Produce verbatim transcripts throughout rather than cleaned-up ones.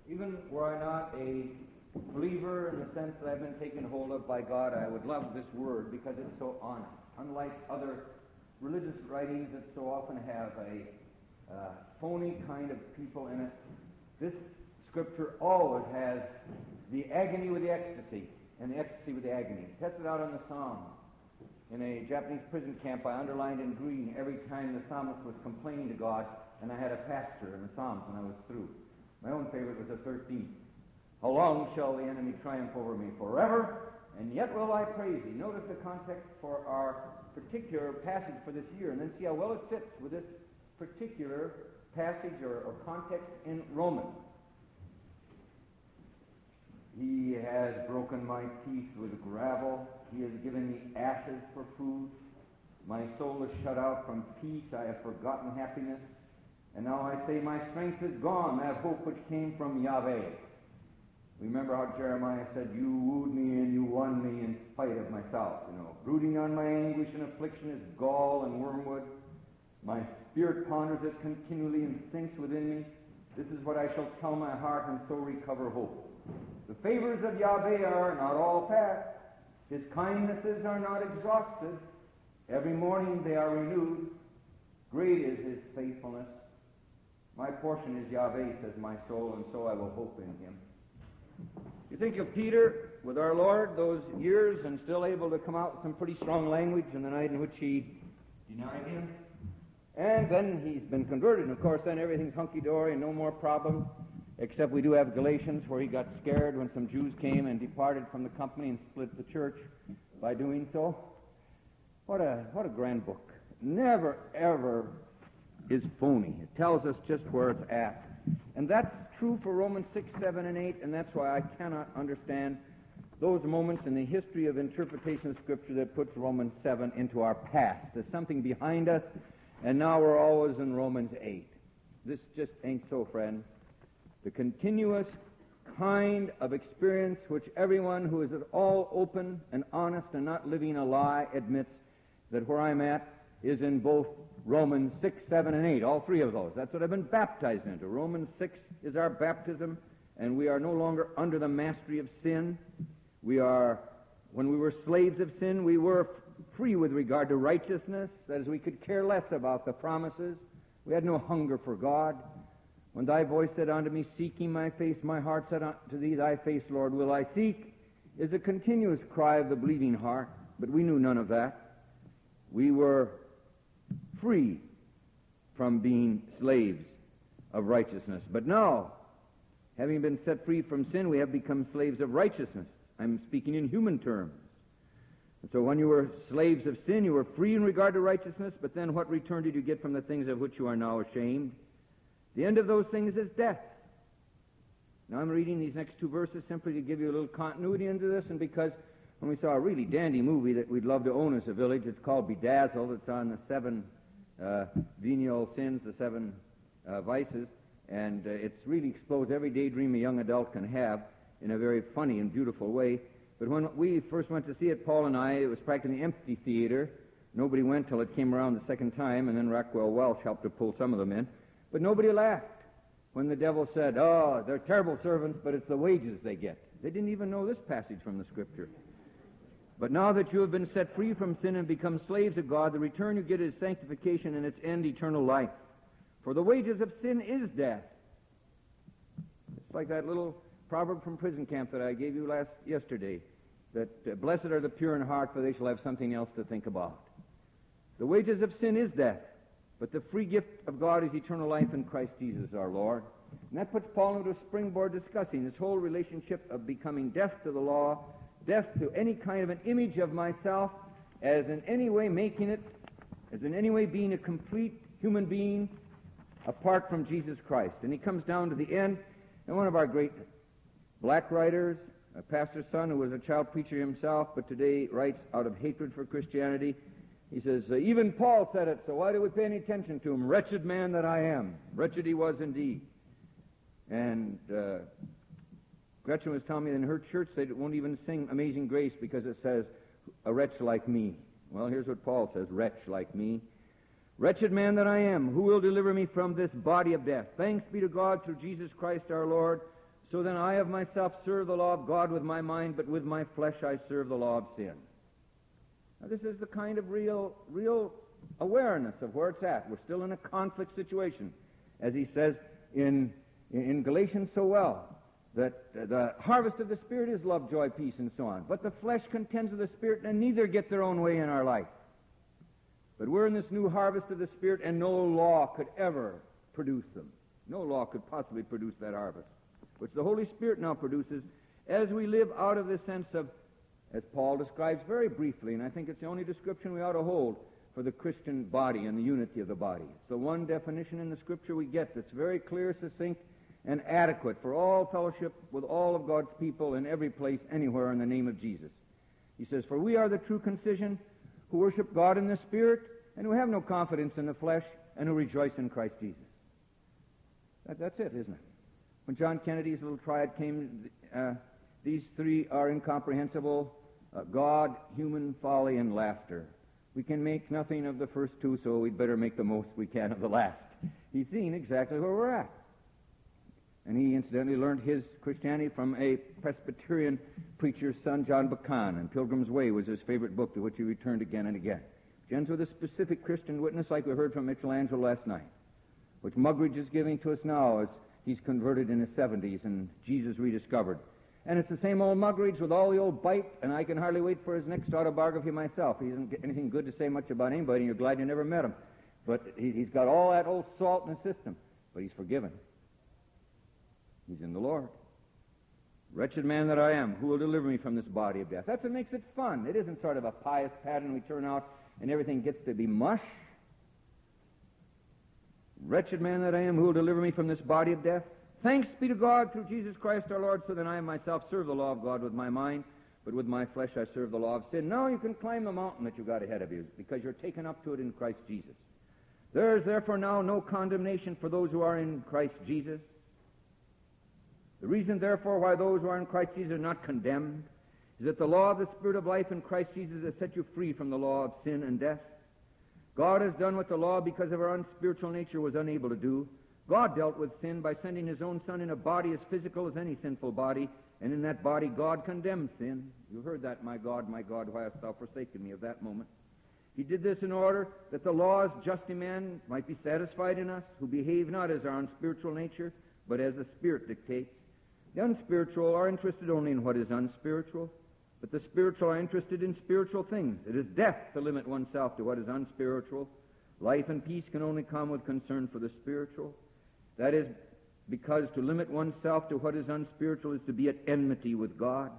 Even were I not a believer in the sense that I've been taken hold of by God, I would love this word because it's so honest. Unlike other religious writings that so often have a uh, phony kind of people in it, this Scripture always has the agony with the ecstasy and the ecstasy with the agony. Tested out on the Psalms. In a Japanese prison camp, I underlined in green every time the psalmist was complaining to God, and I had a pastor in the Psalms when I was through. My own favorite was the thirteenth. How long shall the enemy triumph over me? Forever, and yet will I praise thee. Notice the context for our particular passage for this year, and then see how well it fits with this particular passage or, or context in Romans. He has broken my teeth with gravel. He has given me ashes for food. My soul is shut out from peace. I have forgotten happiness. And now I say my strength is gone, that hope which came from Yahweh. Remember how Jeremiah said, you wooed me and you won me in spite of myself. You know, brooding on my anguish and affliction is gall and wormwood. My spirit ponders it continually and sinks within me. This is what I shall tell my heart and so recover hope. The favors of Yahweh are not all past. His kindnesses are not exhausted. Every morning they are renewed. Great is his faithfulness. My portion is Yahweh, says my soul, and so I will hope in him. You think of Peter with our Lord those years and still able to come out with some pretty strong language in the night in which he denied him. And then he's been converted, and of course then everything's hunky-dory and no more problems, except we do have Galatians where he got scared when some Jews came and departed from the company and split the church by doing so. What a, what a grand book. Never, ever is phony. It tells us just where it's at. And that's true for Romans six, seven, and eight, and that's why I cannot understand those moments in the history of interpretation of Scripture that puts Romans seven into our past. There's something behind us, and now we're always in Romans eight. This just ain't so, friends. The continuous kind of experience which everyone who is at all open and honest and not living a lie admits that where I'm at is in both Romans six, seven, and eight, all three of those. That's what I've been baptized into. Romans six is our baptism, and we are no longer under the mastery of sin. We are, when we were slaves of sin, we were f- free with regard to righteousness. That is, we could care less about the promises. We had no hunger for God. When thy voice said unto me, seeking my face, my heart said unto thee, thy face, Lord, will I seek, is a continuous cry of the believing heart. But we knew none of that. We were free from being slaves of righteousness. But now, having been set free from sin, we have become slaves of righteousness. I'm speaking in human terms. And so when you were slaves of sin, you were free in regard to righteousness, but then what return did you get from the things of which you are now ashamed? The end of those things is death. Now I'm reading these next two verses simply to give you a little continuity into this, and because when we saw a really dandy movie that we'd love to own as a village, it's called Bedazzled. It's on the seven uh, venial sins, the seven uh, vices, and uh, it really explodes every daydream a young adult can have in a very funny and beautiful way. But when we first went to see it, Paul and I, it was practically an empty theater. Nobody went till it came around the second time, and then Rockwell Welsh helped to pull some of them in. But nobody laughed when the devil said, oh, they're terrible servants, but it's the wages they get. They didn't even know this passage from the Scripture. But now that you have been set free from sin and become slaves of God, the return you get is sanctification and its end, eternal life. For the wages of sin is death. It's like that little proverb from prison camp that I gave you last yesterday, that uh, blessed are the pure in heart, for they shall have something else to think about. The wages of sin is death, but the free gift of God is eternal life in Christ Jesus our Lord. And that puts Paul into a springboard discussing this whole relationship of becoming deaf to the law, deaf to any kind of an image of myself as in any way making it, as in any way being a complete human being apart from Jesus Christ. And he comes down to the end, and one of our great black writers, a pastor's son who was a child preacher himself, but today writes out of hatred for Christianity, he says, even Paul said it, so why do we pay any attention to him? Wretched man that I am. Wretched he was indeed. And uh, Gretchen was telling me that in her church they won't even sing Amazing Grace because it says, a wretch like me. Well, here's what Paul says, wretch like me. Wretched man that I am, who will deliver me from this body of death? Thanks be to God through Jesus Christ our Lord. So then I of myself serve the law of God with my mind, but with my flesh I serve the law of sin. Now this is the kind of real, real awareness of where it's at. We're still in a conflict situation, as he says in, in Galatians so well, that the harvest of the Spirit is love, joy, peace, and so on. But the flesh contends with the Spirit, and neither get their own way in our life. But we're in this new harvest of the Spirit, and no law could ever produce them. No law could possibly produce that harvest, which the Holy Spirit now produces as we live out of this sense of, as Paul describes very briefly, and I think it's the only description we ought to hold for the Christian body and the unity of the body. It's the one definition in the Scripture we get that's very clear, succinct, and adequate for all fellowship with all of God's people in every place, anywhere, in the name of Jesus. He says, "For we are the true concision, who worship God in the Spirit, and who have no confidence in the flesh, and who rejoice in Christ Jesus." That, that's it, isn't it? When John Kennedy's little triad came, uh, these three are incomprehensible: uh, God, human folly, and laughter. We can make nothing of the first two, so we'd better make the most we can of the last. He's seen exactly where we're at. And he incidentally learned his Christianity from a Presbyterian preacher's son, John Buchan, and Pilgrim's Way was his favorite book to which he returned again and again. Which ends with a specific Christian witness like we heard from Michelangelo last night, which Muggeridge is giving to us now as he's converted in his seventies and Jesus rediscovered. And it's the same old Muggeridge with all the old bite, and I can hardly wait for his next autobiography myself. He doesn't get anything good to say much about anybody, and you're glad you never met him. But he, he's got all that old salt in his system, but he's forgiven. He's in the Lord. "Wretched man that I am, who will deliver me from this body of death?" That's what makes it fun. It isn't sort of a pious pattern we turn out and everything gets to be mush. "Wretched man that I am, who will deliver me from this body of death? Thanks be to God through Jesus Christ our Lord, so that I myself serve the law of God with my mind, but with my flesh I serve the law of sin." Now you can climb the mountain that you got ahead of you, because you're taken up to it in Christ Jesus. "There is therefore now no condemnation for those who are in Christ Jesus." The reason, therefore, why those who are in Christ Jesus are not condemned is that the law of the Spirit of life in Christ Jesus has set you free from the law of sin and death. God has done what the law, because of our unspiritual nature, was unable to do. God dealt with sin by sending his own Son in a body as physical as any sinful body, and in that body God condemned sin. You heard that, "My God, my God, why hast thou forsaken me?" of that moment. He did this in order that the law's just demands might be satisfied in us, who behave not as our unspiritual nature, but as the Spirit dictates. The unspiritual are interested only in what is unspiritual, but the spiritual are interested in spiritual things. It is death to limit oneself to what is unspiritual. Life and peace can only come with concern for the spiritual. That is because to limit oneself to what is unspiritual is to be at enmity with God.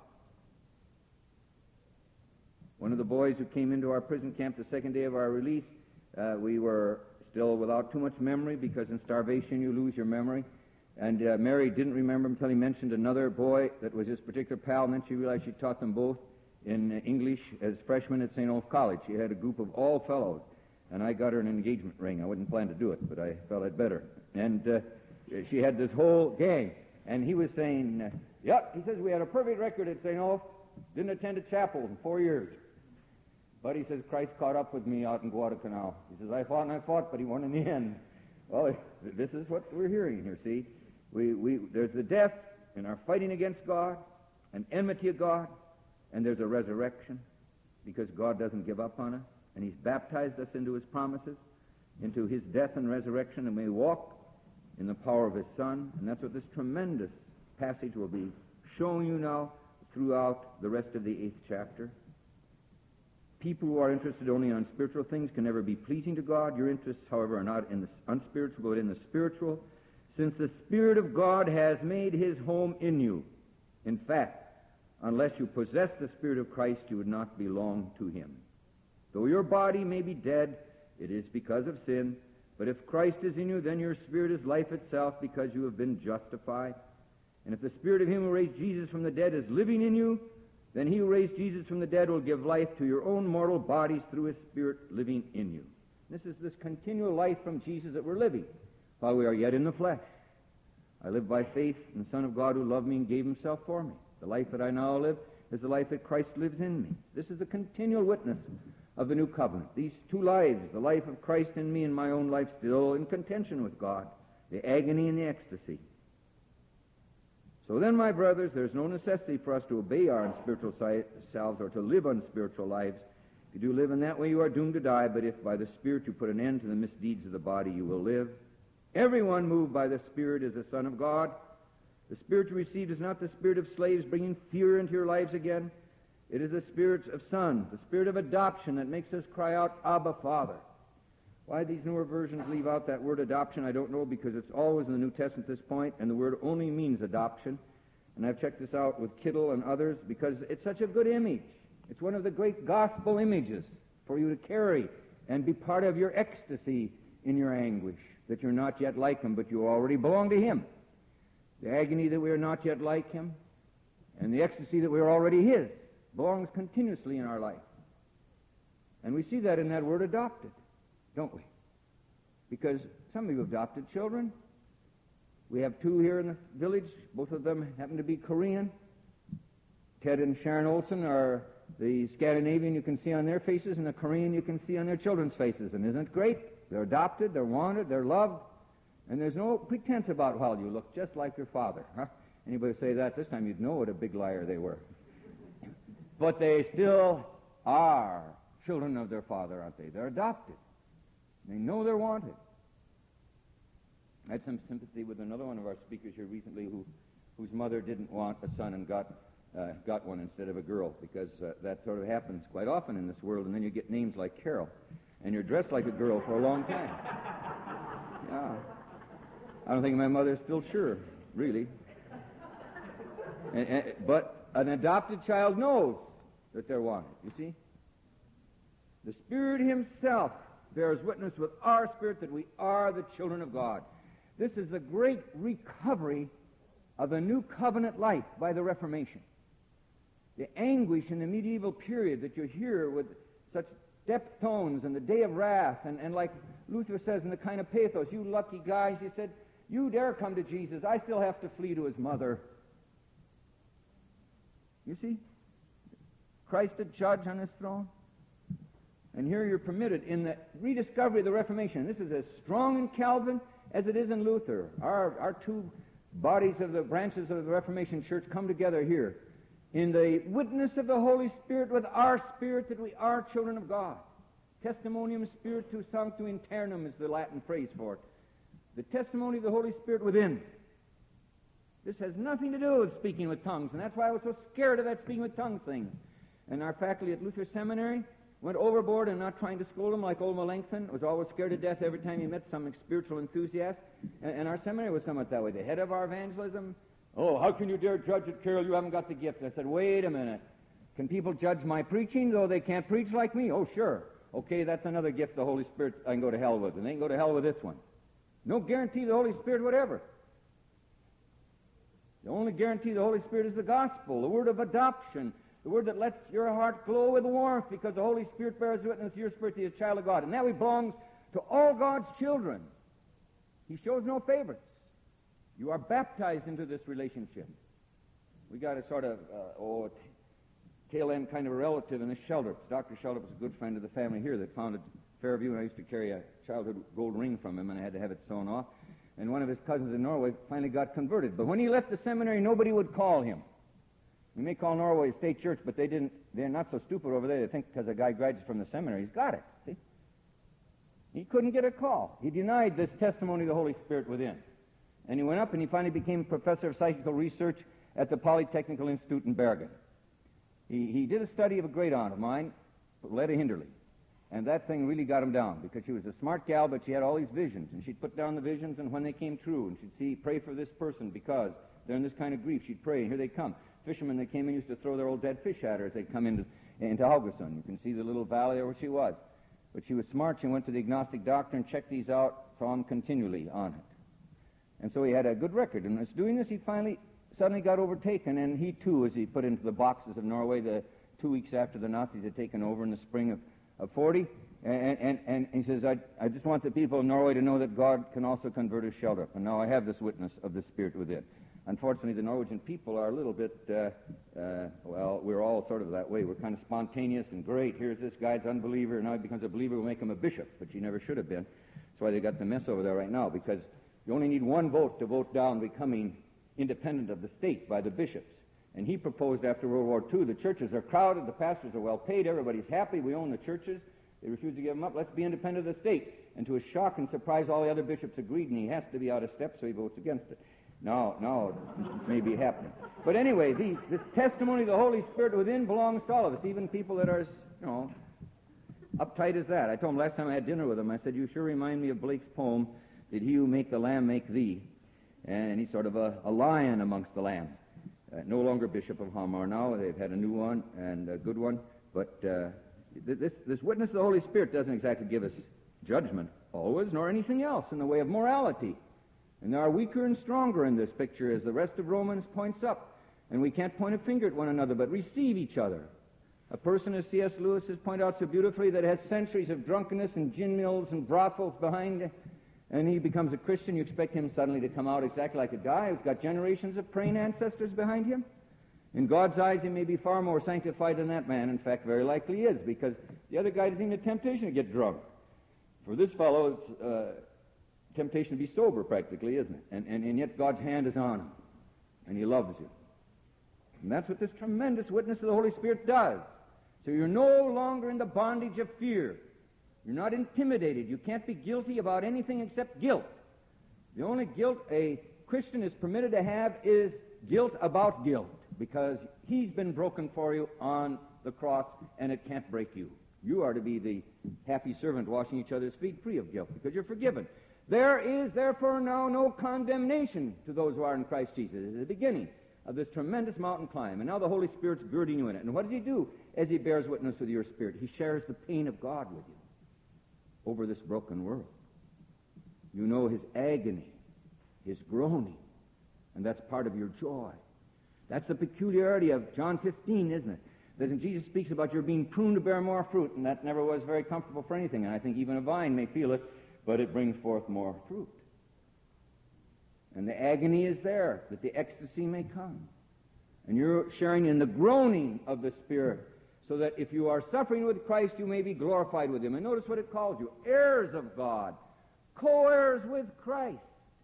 One of the boys who came into our prison camp the second day of our release, uh, we were still without too much memory, because in starvation you lose your memory. And uh, Mary didn't remember him until he mentioned another boy that was his particular pal, and then she realized she taught them both in uh, English as freshmen at Saint Olaf College. She had a group of all fellows, and I got her an engagement ring. I wouldn't plan to do it, but I felt I'd better. And uh, she had this whole gang, and he was saying, uh, yep, he says, we had a perfect record at Saint Olaf, didn't attend a chapel in four years. But he says, Christ caught up with me out in Guadalcanal. He says, I fought and I fought, but he won in the end. Well, this is what we're hearing here, see? We, we, there's the death in our fighting against God, an enmity of God, and there's a resurrection, because God doesn't give up on us, and he's baptized us into his promises, into his death and resurrection, and we walk in the power of his Son, and that's what this tremendous passage will be showing you now throughout the rest of the eighth chapter. People who are interested only in spiritual things can never be pleasing to God. Your interests, however, are not in the unspiritual, but in the spiritual, since the Spirit of God has made his home in you. In fact, unless you possess the Spirit of Christ, you would not belong to him. Though your body may be dead, it is because of sin, but if Christ is in you, then your spirit is life itself, because you have been justified. And if the Spirit of him who raised Jesus from the dead is living in you, then he who raised Jesus from the dead will give life to your own mortal bodies through his Spirit living in you. This is this continual life from Jesus that we're living while we are yet in the flesh. I live by faith in the Son of God who loved me and gave himself for me. The life that I now live is the life that Christ lives in me. This is a continual witness of the new covenant. These two lives, the life of Christ in me and my own life, still in contention with God, the agony and the ecstasy. So then, my brothers, there's no necessity for us to obey our unspiritual si- selves or to live unspiritual lives. If you do live in that way, you are doomed to die, but if by the Spirit you put an end to the misdeeds of the body, you will live. Everyone moved by the Spirit is a son of God. The Spirit you received is not the spirit of slaves bringing fear into your lives again. It is the spirit of sons, the spirit of adoption that makes us cry out, Abba, Father. Why these newer versions leave out that word adoption, I don't know, because it's always in the New Testament at this point, and the word only means adoption. And I've checked this out with Kittle and others because it's such a good image. It's one of the great gospel images for you to carry and be part of your ecstasy in your anguish, that you're not yet like Him, but you already belong to Him. The agony that we are not yet like Him, and the ecstasy that we are already His, belongs continuously in our life. And we see that in that word adopted, don't we? Because some of you adopted children. We have two here in the village. Both of them happen to be Korean. Ted and Sharon Olson are the Scandinavian you can see on their faces, and the Korean you can see on their children's faces. And isn't it great? They're adopted, they're wanted, they're loved, and there's no pretense about, well, you look just like your father. Huh? Anybody say that this time, you'd know what a big liar they were. But they still are children of their father, aren't they? They're adopted. They know they're wanted. I had some sympathy with another one of our speakers here recently who, whose mother didn't want a son and got uh, got one instead of a girl, because uh, that sort of happens quite often in this world, and then you get names like Carol, and you're dressed like a girl for a long time. Yeah. I don't think my mother's still sure, really. And, and, but an adopted child knows that they're wanted, you see? The Spirit Himself bears witness with our spirit that we are the children of God. This is the great recovery of the new covenant life by the Reformation. The anguish in the medieval period that you hear with such depth tones and the day of wrath, and, and like Luther says in the kind of pathos, you lucky guys, he said, you dare come to Jesus, I still have to flee to His mother. You see? Christ a judge on His throne. And here you're permitted in the rediscovery of the Reformation. This is as strong in Calvin as it is in Luther. Our, our two bodies of the branches of the Reformation Church come together here in the witness of the Holy Spirit with our spirit that we are children of God. Testimonium Spiritu Sanctu Internum is the Latin phrase for it. The testimony of the Holy Spirit within. This has nothing to do with speaking with tongues, and that's why I was so scared of that speaking with tongues thing. And our faculty at Luther Seminary went overboard and not trying to scold him like old Melanchthon, was always scared to death every time he met some spiritual enthusiast. And, and our seminary was somewhat that way. The head of our evangelism, oh, how can you dare judge it, Carol? You haven't got the gift. I said, wait a minute. Can people judge my preaching, though they can't preach like me? Oh, sure. Okay, that's another gift the Holy Spirit I can go to hell with, and they can go to hell with this one. No guarantee the Holy Spirit whatever. The only guarantee of the Holy Spirit is the gospel, the word of adoption, the word that lets your heart glow with warmth because the Holy Spirit bears witness to your spirit to be a child of God. And that belongs to all God's children. He shows no favorites. You are baptized into this relationship. We got a sort of, uh, oh, t- tail end kind of a relative in this Sheldrips. Doctor Sheldrips was a good friend of the family here that founded Fairview, and I used to carry a childhood gold ring from him, and I had to have it sewn off. And one of his cousins in Norway finally got converted. But when he left the seminary, nobody would call him. We may call Norway a state church, but they didn't, they're not so stupid over there. They think because a guy graduates from the seminary, he's got it. See? He couldn't get a call. He denied this testimony of the Holy Spirit within. And he went up and he finally became professor of psychical research at the Polytechnical Institute in Bergen. He, he did a study of a great aunt of mine, Letta Hinderly. And that thing really got him down because she was a smart gal, but she had all these visions. And she'd put down the visions, and when they came true, and she'd see, pray for this person because they're in this kind of grief, she'd pray, and here they come. Fishermen that came in used to throw their old dead fish at her as they'd come into, into Haugesund. You can see the little valley there where she was. But she was smart. She went to the agnostic doctor and checked these out, saw him continually on it. And so he had a good record. And as doing this, he finally suddenly got overtaken, and he too, as he put into the boxes of Norway the two weeks after the Nazis had taken over in the spring of, of forty, and, and, and he says, I, I just want the people of Norway to know that God can also convert a Sheldrup. And now I have this witness of the Spirit within. Unfortunately, the Norwegian people are a little bit, uh, uh, well, we're all sort of that way. We're kind of spontaneous and great. Here's this guy's unbeliever, and now he becomes a believer. We'll make him a bishop, which he never should have been. That's why they got the mess over there right now, because you only need one vote to vote down becoming independent of the state by the bishops. And he proposed after World War Two, the churches are crowded, the pastors are well paid, everybody's happy, we own the churches, they refuse to give them up, let's be independent of the state. And to his shock and surprise, all the other bishops agreed, and he has to be out of step, so he votes against it. No, no, it may be happening. But anyway, these, this testimony of the Holy Spirit within belongs to all of us, even people that are, you know, uptight as that. I told him last time I had dinner with him, I said, you sure remind me of Blake's poem, Did he who make the lamb make thee? And he's sort of a, a lion amongst the lambs. Uh, no longer Bishop of Hamar now. They've had a new one and a good one. But uh, this, this witness of the Holy Spirit doesn't exactly give us judgment always, nor anything else in the way of morality. And there are weaker and stronger in this picture, as the rest of Romans points up. And we can't point a finger at one another, but receive each other. A person, as C S Lewis has pointed out so beautifully, that has centuries of drunkenness and gin mills and brothels behind, and he becomes a Christian, you expect him suddenly to come out exactly like a guy who's got generations of praying ancestors behind him? In God's eyes, he may be far more sanctified than that man. In fact, very likely is, because the other guy doesn't even have temptation to get drunk. For this fellow, it's uh, temptation to be sober, practically, isn't it? And, and, and yet God's hand is on him, and he loves you. And that's what this tremendous witness of the Holy Spirit does. So you're no longer in the bondage of fear. You're not intimidated. You can't be guilty about anything except guilt. The only guilt a Christian is permitted to have is guilt about guilt, because he's been broken for you on the cross, and it can't break you. You are to be the happy servant washing each other's feet, free of guilt, because you're forgiven. There is therefore now no condemnation to those who are in Christ Jesus. It is the beginning of this tremendous mountain climb, and now the Holy Spirit's girding you in it. And what does he do as he bears witness with your spirit? He shares the pain of God with you over this broken world. You know his agony, his groaning, and that's part of your joy. That's the peculiarity of John fifteen, isn't it? That Jesus speaks about your being pruned to bear more fruit, and that never was very comfortable for anything, and I think even a vine may feel it, but it brings forth more fruit. And the agony is there, that the ecstasy may come. And you're sharing in the groaning of the Spirit, so that if you are suffering with Christ, you may be glorified with him. And notice what it calls you, heirs of God, co-heirs with Christ.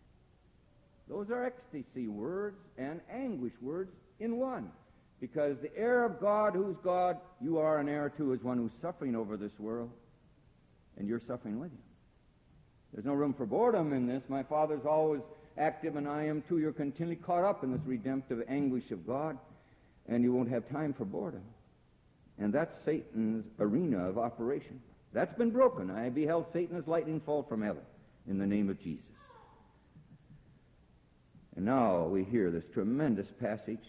Those are ecstasy words and anguish words in one. Because the heir of God, who's God, you are an heir too, is one who's suffering over this world, and you're suffering with him. There's no room for boredom in this. My Father's always active, and I am too. You're continually caught up in this redemptive anguish of God, and you won't have time for boredom. And that's Satan's arena of operation. That's been broken. I beheld Satan as lightning fall from heaven in the name of Jesus. And now we hear this tremendous passage.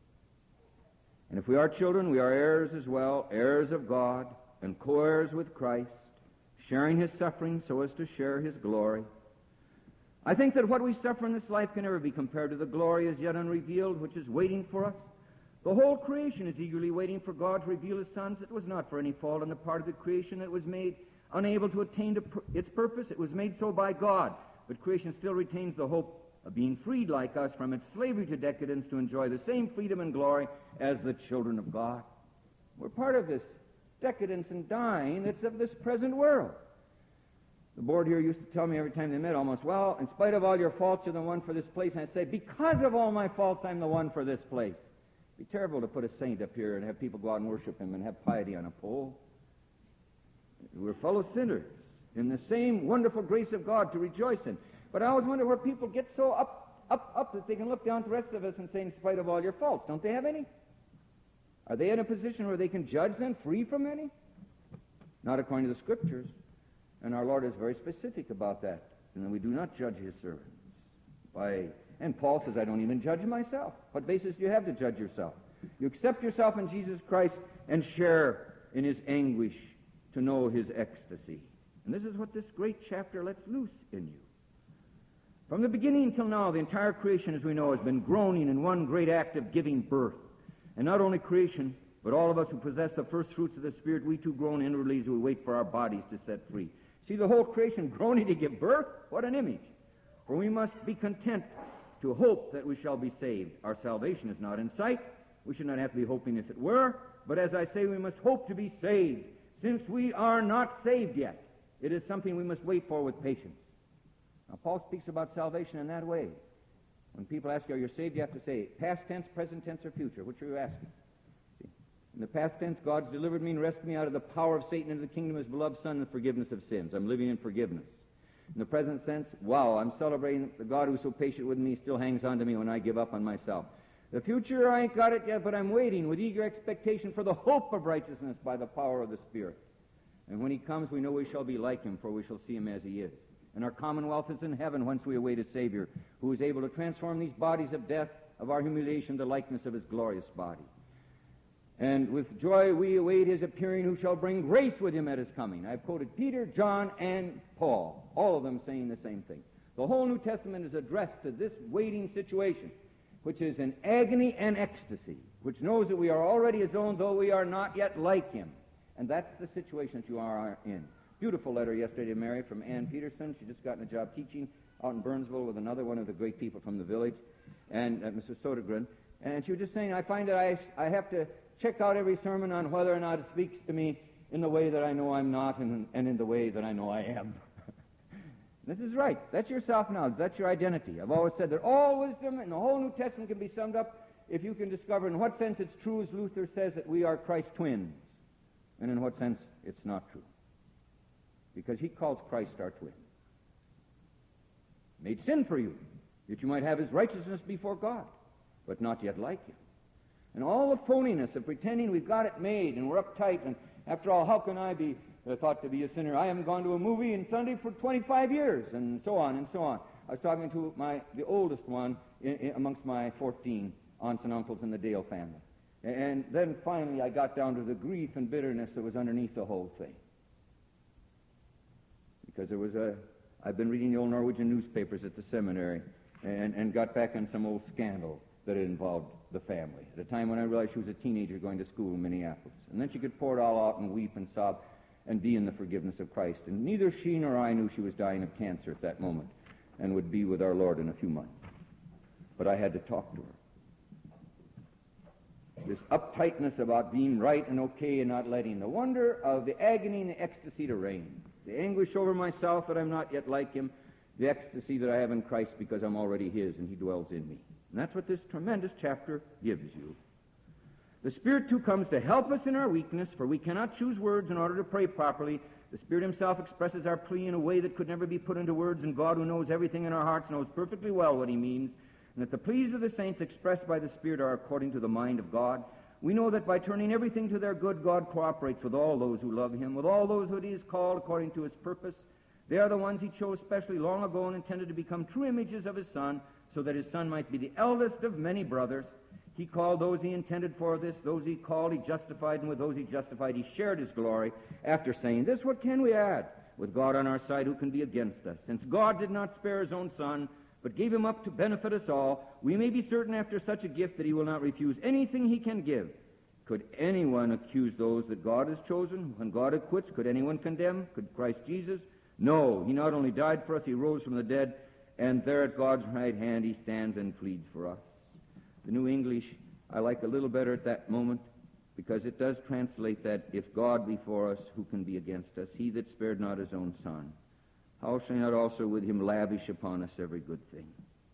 And if we are children, we are heirs as well, heirs of God, and co-heirs with Christ, sharing his suffering so as to share his glory. I think that what we suffer in this life can never be compared to the glory as yet unrevealed, which is waiting for us. The whole creation is eagerly waiting for God to reveal his sons. It was not for any fault on the part of the creation that was made unable to attain to its purpose. It was made so by God. But creation still retains the hope of being freed like us from its slavery to decadence to enjoy the same freedom and glory as the children of God. We're part of this decadence and dying that's of this present world. The board here used to tell me every time they met almost, well, in spite of all your faults, you're the one for this place. And I'd say, because of all my faults, I'm the one for this place. It'd be terrible to put a saint up here and have people go out and worship him and have piety on a pole. We're fellow sinners in the same wonderful grace of God to rejoice in. But I always wonder where people get so up, up, up that they can look down at the rest of us and say, in spite of all your faults, don't they have any? Are they in a position where they can judge them free from any? Not according to the Scriptures. And our Lord is very specific about that. And we do not judge his servants. By, and Paul says, I don't even judge myself. What basis do you have to judge yourself? You accept yourself in Jesus Christ and share in his anguish to know his ecstasy. And this is what this great chapter lets loose in you. From the beginning until now, the entire creation, as we know, has been groaning in one great act of giving birth. And not only creation, but all of us who possess the first fruits of the Spirit, we too groan inwardly as we wait for our bodies to set free. See the whole creation groaning to give birth? What an image. For we must be content to hope that we shall be saved. Our salvation is not in sight. We should not have to be hoping if it were. But as I say, we must hope to be saved. Since we are not saved yet, it is something we must wait for with patience. Now, Paul speaks about salvation in that way. When people ask you, are you saved, you have to say past tense, present tense, or future. Which are you asking? See? In the past tense, God's delivered me and rescued me out of the power of Satan into the kingdom of his beloved Son and the forgiveness of sins. I'm living in forgiveness. In the present sense, wow, I'm celebrating the God who's so patient with me still hangs on to me when I give up on myself. The future, I ain't got it yet, but I'm waiting with eager expectation for the hope of righteousness by the power of the Spirit. And when he comes, we know we shall be like him, for we shall see him as he is. And our commonwealth is in heaven, whence we await a Savior, who is able to transform these bodies of death, of our humiliation, to likeness of his glorious body. And with joy we await his appearing, who shall bring grace with him at his coming. I've quoted Peter, John, and Paul, all of them saying the same thing. The whole New Testament is addressed to this waiting situation, which is an agony and ecstasy, which knows that we are already his own, though we are not yet like him. And that's the situation that you are in. Beautiful letter yesterday to Mary from Ann Peterson. She just gotten a job teaching out in Burnsville with another one of the great people from the village, and uh, Missus Sodergren. And she was just saying, I find that I, I have to check out every sermon on whether or not it speaks to me in the way that I know I'm not and, and in the way that I know I am. This is right. That's your self-knowledge. That's your identity. I've always said that all wisdom in the whole New Testament can be summed up if you can discover in what sense it's true, as Luther says, that we are Christ's twins, and in what sense it's not true. Because he calls Christ our twin. Made sin for you, that you might have his righteousness before God, but not yet like him. And all the phoniness of pretending we've got it made and we're uptight, and after all, how can I be uh, thought to be a sinner? I haven't gone to a movie in Sunday for twenty-five years, and so on and so on. I was talking to my the oldest one in, in, amongst my fourteen aunts and uncles in the Dale family. And then finally I got down to the grief and bitterness that was underneath the whole thing. Because there was a, I've been reading the old Norwegian newspapers at the seminary and, and got back on some old scandal that involved the family. At a time when I realized she was a teenager going to school in Minneapolis. And then she could pour it all out and weep and sob and be in the forgiveness of Christ. And neither she nor I knew she was dying of cancer at that moment and would be with our Lord in a few months. But I had to talk to her. This uptightness about being right and okay and not letting the wonder of the agony and the ecstasy to reign. The anguish over myself that I'm not yet like him, the ecstasy that I have in Christ because I'm already his and he dwells in me. And that's what this tremendous chapter gives you. The Spirit, too, comes to help us in our weakness, for we cannot choose words in order to pray properly. The Spirit himself expresses our plea in a way that could never be put into words, and God, who knows everything in our hearts, knows perfectly well what he means, and that the pleas of the saints expressed by the Spirit are according to the mind of God. We know that by turning everything to their good, God cooperates with all those who love him, with all those who he has called according to his purpose. They are the ones he chose specially long ago and intended to become true images of his Son, so that his Son might be the eldest of many brothers. He called those he intended for this, those he called he justified, and with those he justified he shared his glory, after saying, this what can we add? With God on our side, who can be against us? Since God did not spare his own Son, but gave him up to benefit us all, we may be certain after such a gift that he will not refuse anything he can give. Could anyone accuse those that God has chosen? When God acquits, could anyone condemn? Could Christ Jesus? No, he not only died for us, he rose from the dead, and there at God's right hand he stands and pleads for us. The New English I like a little better at that moment, because it does translate that, if God be for us, who can be against us? He that spared not his own Son, how shall he not also with him lavish upon us every good thing?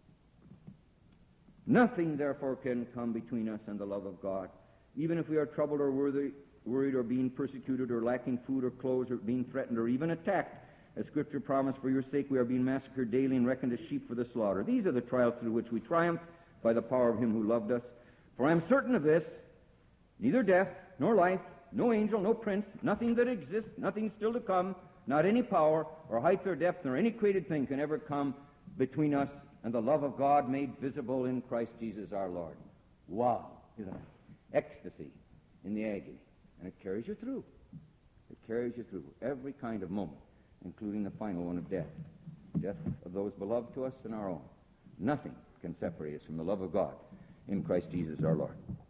Nothing, therefore, can come between us and the love of God. Even if we are troubled or worthy, worried or being persecuted or lacking food or clothes or being threatened or even attacked, as Scripture promised, for your sake we are being massacred daily and reckoned as sheep for the slaughter. These are the trials through which we triumph by the power of him who loved us. For I am certain of this, neither death, nor life, no angel, no prince, nothing that exists, nothing still to come, not any power, or height or depth, nor any created thing can ever come between us and the love of God made visible in Christ Jesus our Lord. Wow, isn't it? Ecstasy in the agony. And it carries you through. It carries you through every kind of moment, including the final one of death. Death of those beloved to us and our own. Nothing can separate us from the love of God in Christ Jesus our Lord.